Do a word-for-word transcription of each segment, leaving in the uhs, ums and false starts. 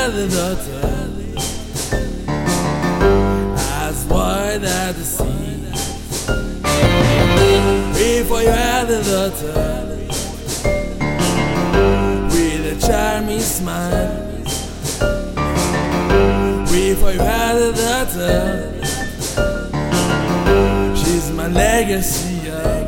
had a daughter as wide as the sea. Before you had a daughter with a charming smile. Before you had a daughter, she's my legacy. Yeah.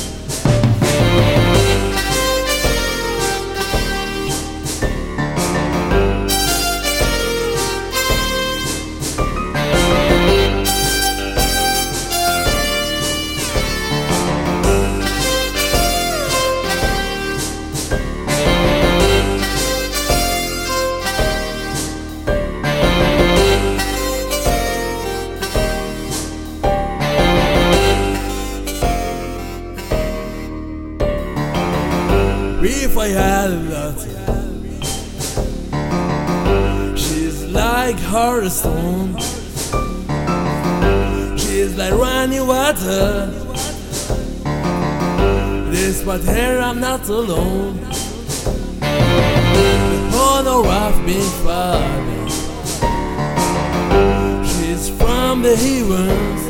Before you had a daughter, she's like hard stone. She's like running water. Despite her, I'm not alone. The honor I've been fighting. She's from the heavens.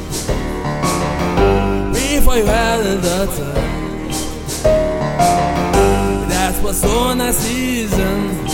Before you had a daughter, that's what's on our season.